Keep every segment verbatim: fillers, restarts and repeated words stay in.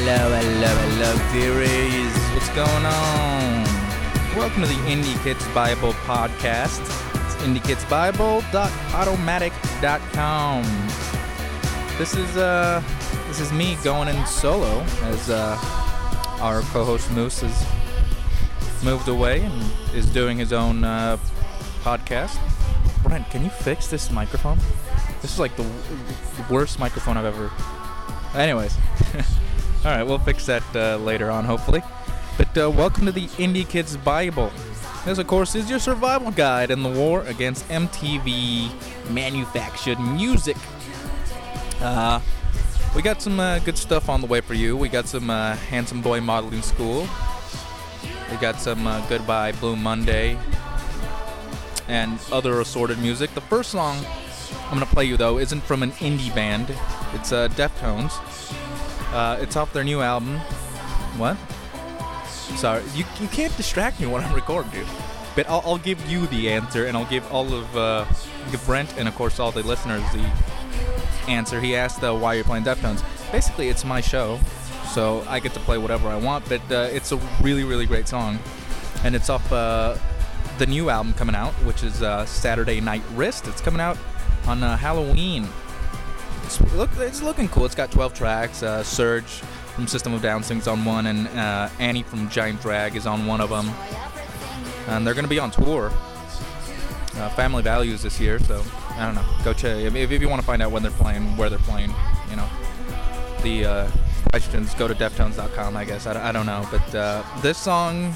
hello, hello, hello, dearies. What's going on? Welcome to the Indie Kids Bible podcast. It's indie kids bible dot automatic dot com. This is uh, this is me going in solo as uh, our co-host Moose has moved away and is doing his own uh, podcast. Brent, can you fix this microphone? This is like the, the worst microphone I've ever. Anyways. All right, we'll fix that uh, later on, hopefully. But uh, welcome to the Indie Kids Bible. This, of course, is your survival guide in the war against M T V manufactured music. Uh, we got some uh, good stuff on the way for you. We got some uh, Handsome Boy Modeling School. We got some uh, Goodbye Blue Monday and other assorted music. The first song I'm going to play you, though, isn't from an indie band. It's uh, Deftones. Uh, it's off their new album. What? Sorry, you you can't distract me when I'm recording, dude. But I'll, I'll give you the answer, and I'll give all of uh, give Brent and of course all the listeners the answer. He asked uh, why you're playing Deftones. Basically, it's my show, so I get to play whatever I want. But uh, it's a really really great song, and it's off uh, the new album coming out, which is uh, Saturday Night Wrist. It's coming out on uh, Halloween. It's, look, it's looking cool. It's got twelve tracks. Uh, Surge from System of Down sings on one, and uh, Annie from Giant Drag is on one of them. And they're going to be on tour. Uh, Family Values this year, so I don't know. Go check. If, if you want to find out when they're playing, where they're playing, you know, the uh, questions, go to deftones dot com, I guess. I, I don't know. But uh, this song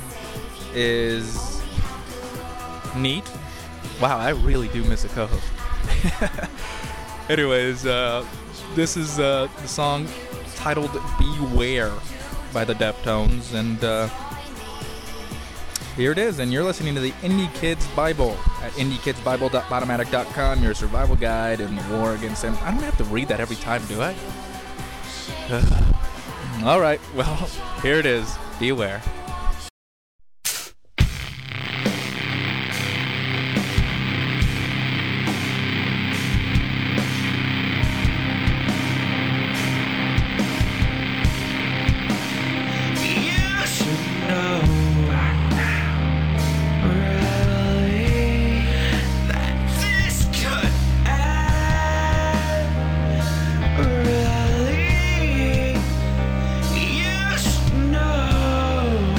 is neat. Wow, I really do miss a co-host. Anyways, uh, this is uh, the song titled Beware by the Deftones, and uh, here it is, and you're listening to the Indie Kids Bible at indie kids bible dot automatic dot com, your survival guide in the war against them. I don't have to read that every time, do I? All right, well, here it is, Beware. Really, you should know.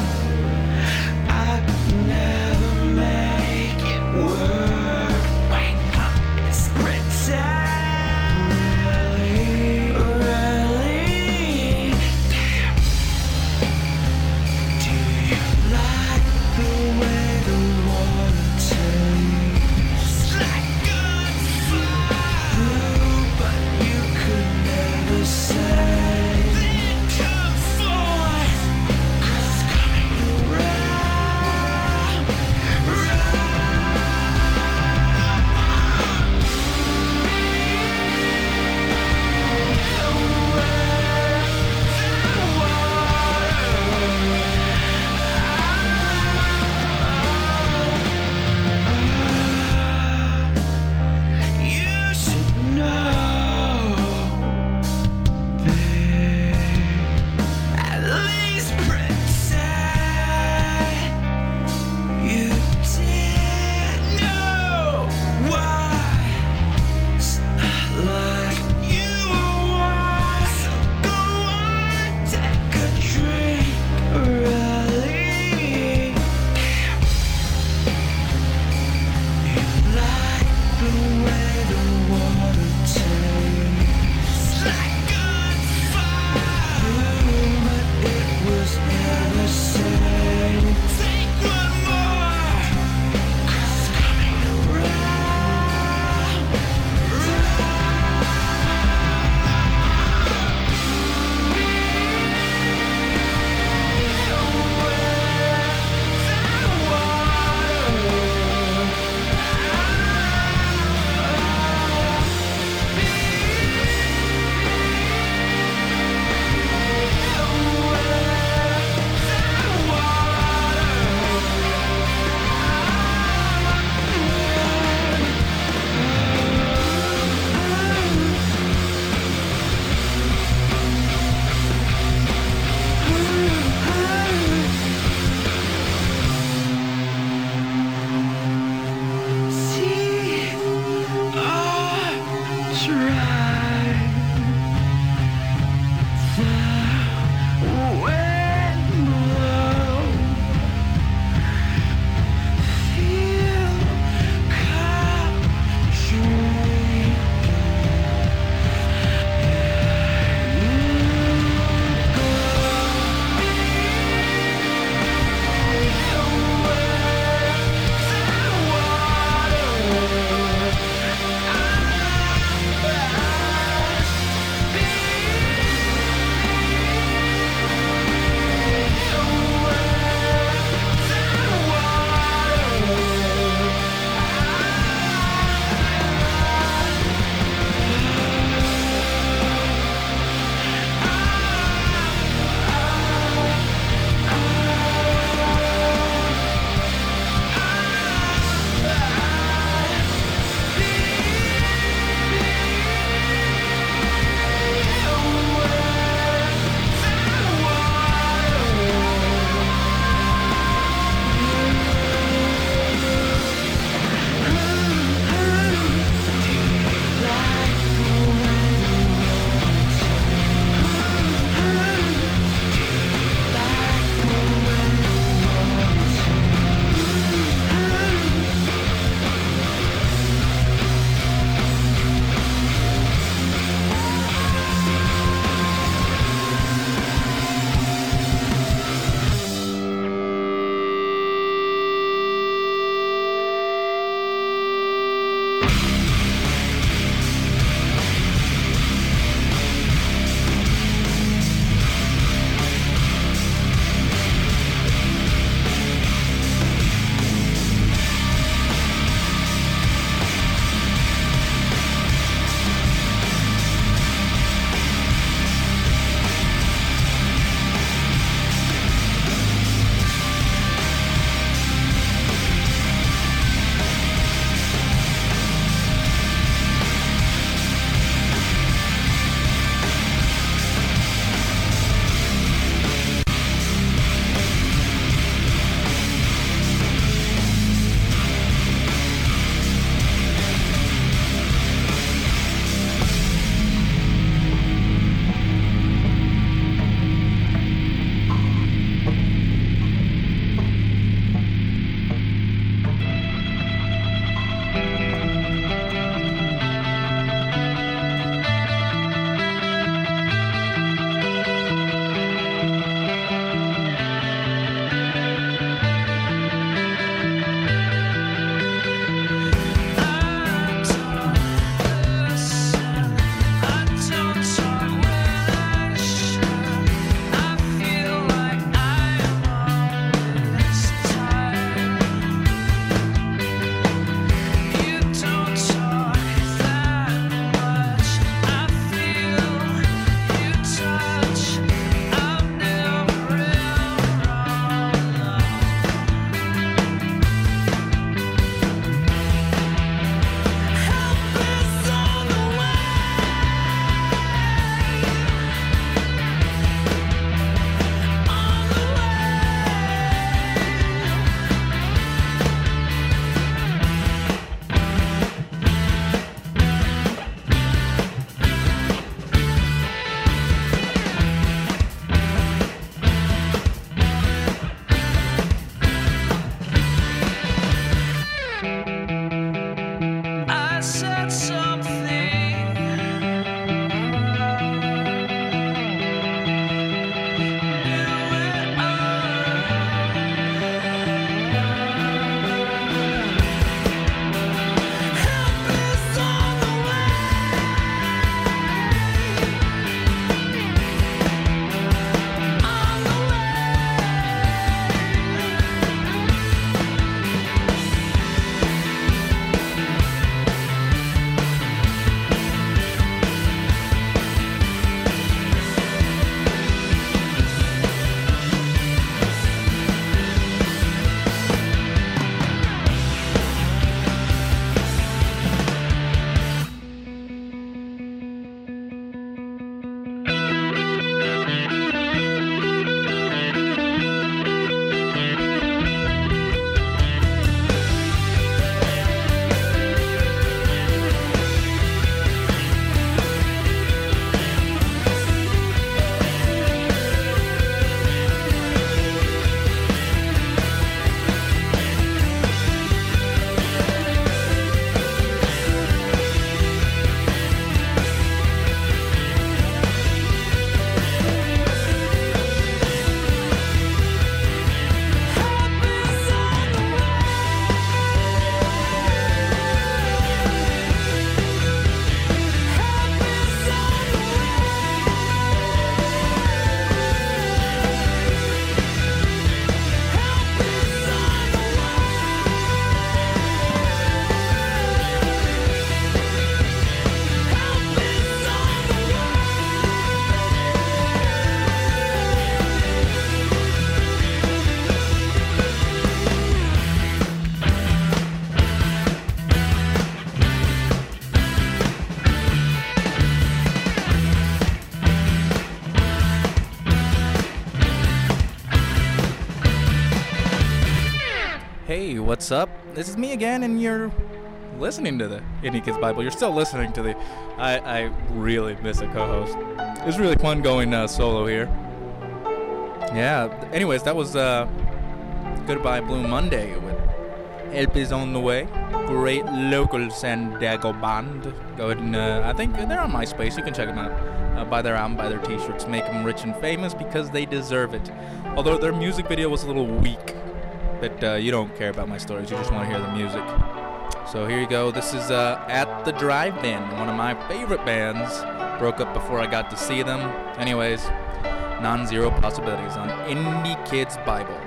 what's up? This is me again, and you're listening to the Indie Kids Bible. You're still listening to the... I, I really miss a co-host. It's really fun going uh, solo here. Yeah, anyways, that was uh, Goodbye Blue Monday with Help Is On The Way. Great local San Diego band. Go ahead and... Uh, I think they're on MySpace. You can check them out. Uh, buy their album, buy their t-shirts, make them rich and famous because they deserve it. Although their music video was a little weak. But uh, you don't care about my stories, you just want to hear the music. So here you go, this is uh, At the Drive-In, one of my favorite bands. Broke up before I got to see them. Anyways, Non-Zero Possibilities on Indie Kids Bible.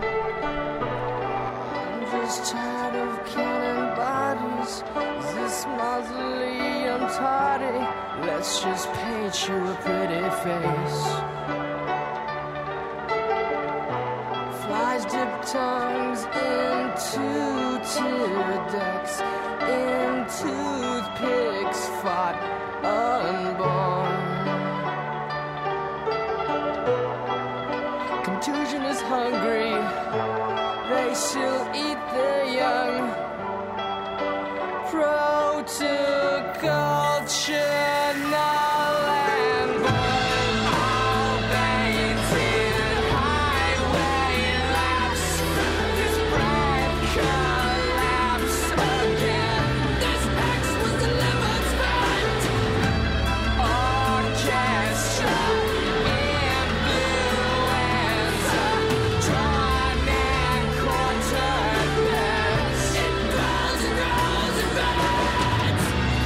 I'm just tired of counting bodies. Is this mausoleum tardy? Let's just paint you a pretty face. Flies dip tongues into tear ducts, in toothpicks fought unborn. Contusion is hungry, they still eat their young. Protoculture, null and void, all painted highway laps. This bread collapse again. This X was delivered spent. Orchestra influenza, drawn and quartered pets. It grows and grows and grows.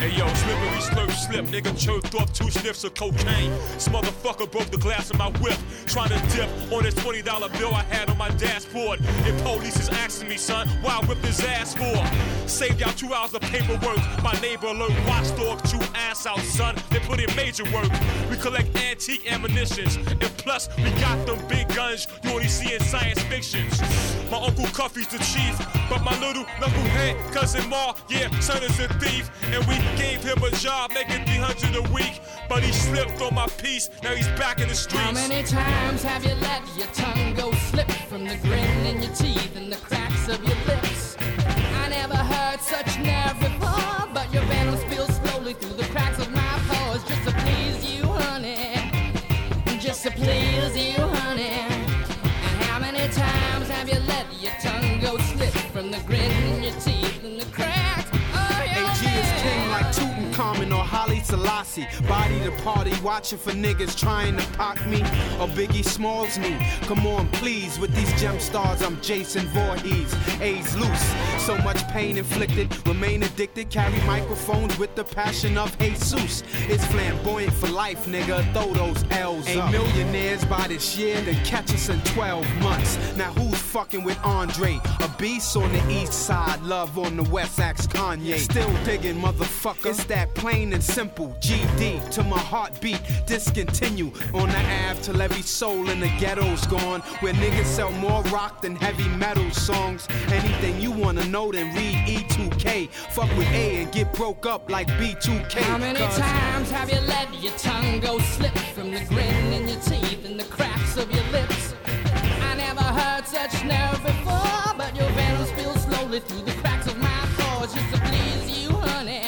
Hey yo, slippery slurp slip, nigga chirped off two sniffs of cocaine. This motherfucker broke the glass of my whip, trying to dip on this twenty dollar bill I had on my dashboard. And police is asking me, son, why I whipped his ass for? Saved y'all two hours of paperwork. My neighbor alert watchdog, chew ass out, son. They put in major work. We collect antique ammunitions, and plus we got them big guns you only see in science fictions. My Uncle Cuffy's the chief, but my little knucklehead cousin Ma, yeah, son is a thief. And we gave him a job making three hundred a week, but he slipped on my piece, now he's back in the streets. How many times have you let your tongue go slip from the grin in your teeth and the cracks of your lips? I never heard such nerve before, but your venom spills slowly through the cracks of my pores, just to please you, honey. Just to please you, honey. And how many times have you let your tongue go slip from the grin in your teeth and the cracks of your lips? A G is king like Tutankhamun or Haile Selassie. Body to party, watching for niggas trying to pock me. Or Biggie Smalls me. Come on, please, with these gem stars, I'm Jason Voorhees. A's loose, so much pain inflicted. Remain addicted, carry microphones with the passion of Jesus. It's flamboyant for life, nigga. Throw those L's up. Ain't millionaires by this year, then catch us in twelve months. Now who's fucking with Andre? A beast on the east side, love on the west, axe Kanye. Still digging, motherfucker. It's that plain and simple. G D to my heartbeat, discontinue on the Ave till every soul in the ghetto's gone. Where niggas sell more rock than heavy metal songs. Anything you wanna know, then read E two K. Fuck with A and get broke up like B two K. How many times have you let your tongue go slip from the grin in your teeth and the cracks of your lips? I never heard such nerve before, but your venom spills slowly through the cracks of my pores, just to please you, honey.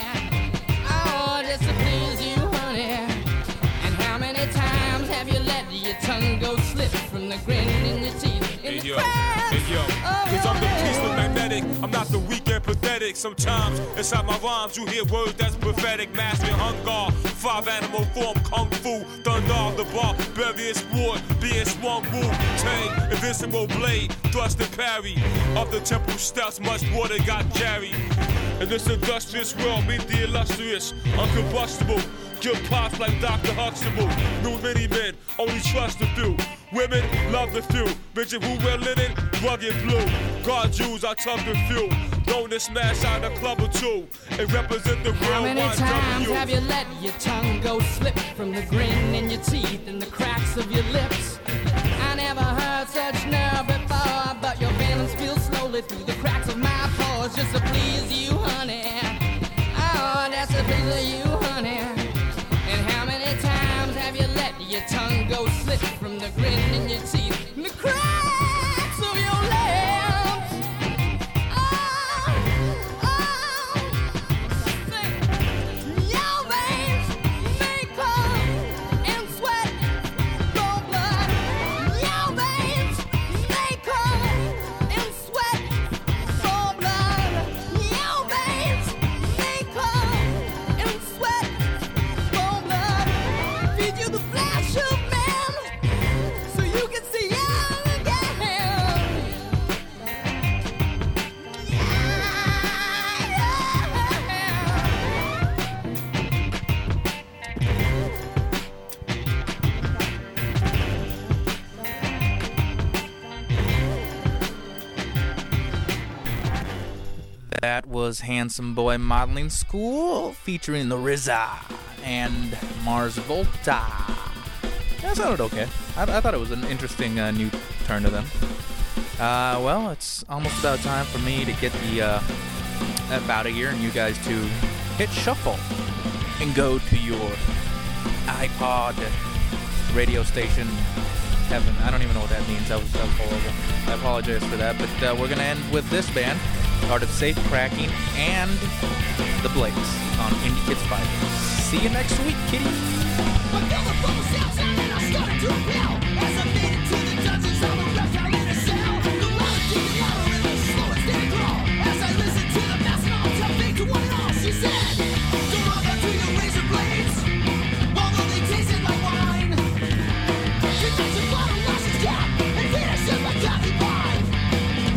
Oh, just to please you, honey. And how many times have you let your tongue go slip from the grin in your teeth and Hey the yo, cracks hey yo, of cause your I'm the lips? peaceful magnetic, I'm not the weak and pathetic. Sometimes inside my rhymes you hear words that's prophetic. Mastering hunger, five animal form, kung fu, thunder, the bar, burying sport, being swung, woo, tang, invincible blade, thrust and parry. Up the temple steps, much water got carried. In this industrious world, meet the illustrious, uncombustible. Give pops like Doctor Huxtable. New many men, only trust a few. Women love the few. Bitches who wear linen, rugged blue. God Jews, I tough the few. Known to smash out a club or two and represent the real How many one times W. have you let your tongue go slip from the grin in your teeth and the cracks of your lips? I never heard such nerve before, but your venom spills slowly through the cracks of my pores, just to please you, honey. Oh, just to please you, honey. And how many times have you let your tongue go slip from the grin in your teeth and the cracks of your lips? Oh, oh, sing. Your veins may come in sweat, for blood. Your veins may come in sweat, for blood. Your veins may come in sweat, for blood. Feed you the flash of man, so you can see young again. That was Handsome Boy Modeling School featuring the R Z A and Mars Volta. That sounded okay. I, I thought it was an interesting uh, new turn to them. Uh, well, it's almost about time for me to get the uh, about a year and you guys to hit shuffle and go to your iPod radio station heaven. I don't even know what that means. That was, that was horrible. I apologize for that. But uh, we're going to end with this band, Art of Safe Cracking, and The Blakes on Indie Kids Bible. See you next week, kitty.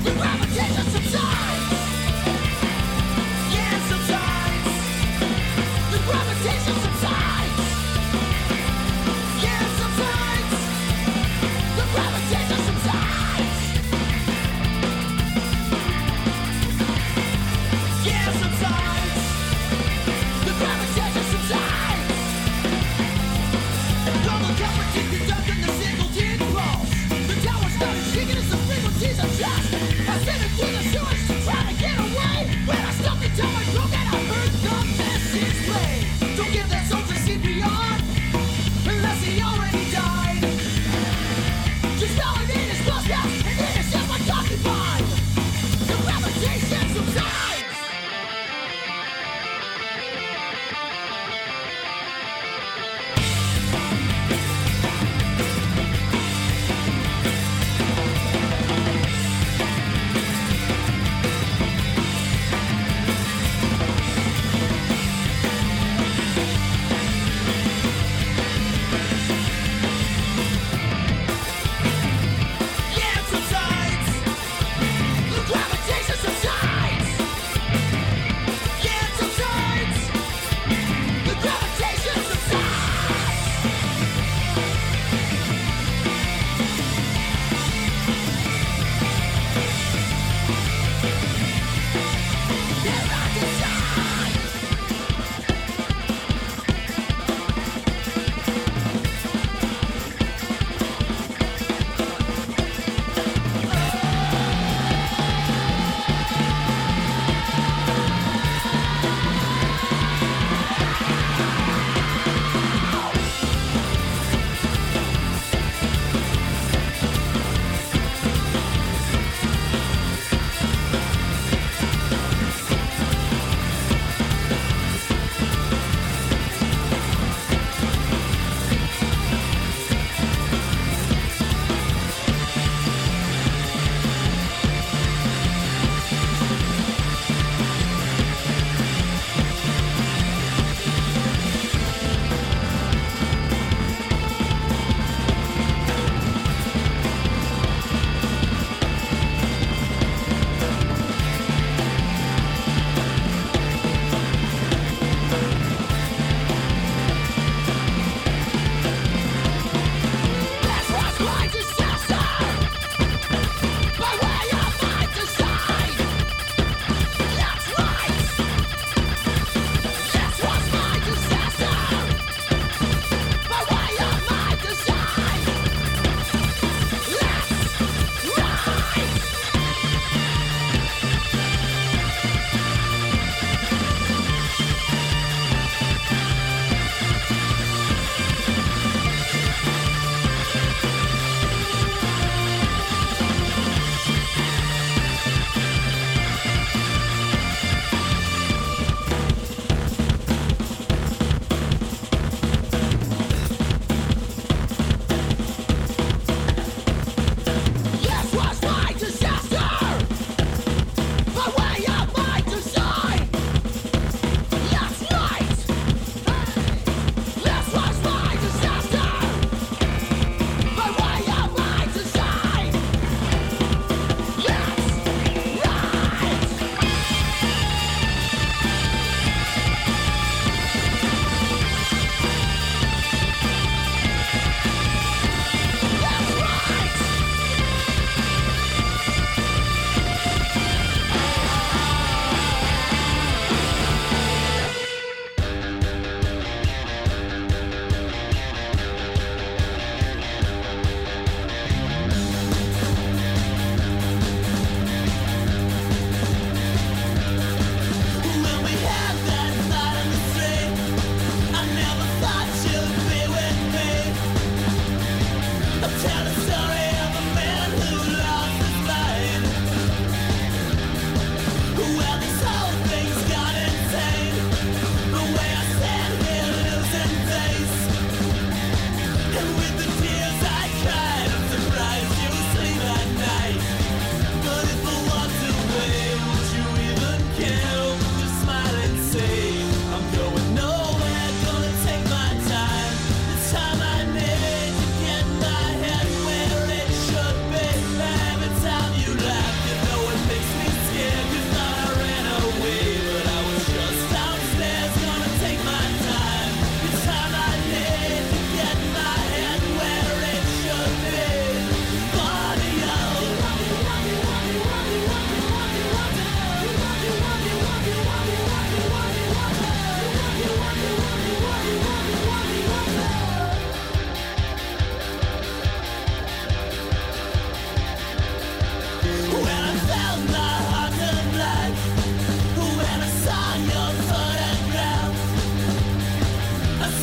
Sometimes gravitation subsides. Yeah, sometimes the gravitation subsides. Yeah, sometimes the gravitation subsides. Global temperature conducting the single tin pulse. The tower started shaking as the frequencies adjust. I sent it through the sewers to try to get away. When I stuck the tower, broke and I heard the message play. Don't give this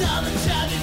All the drug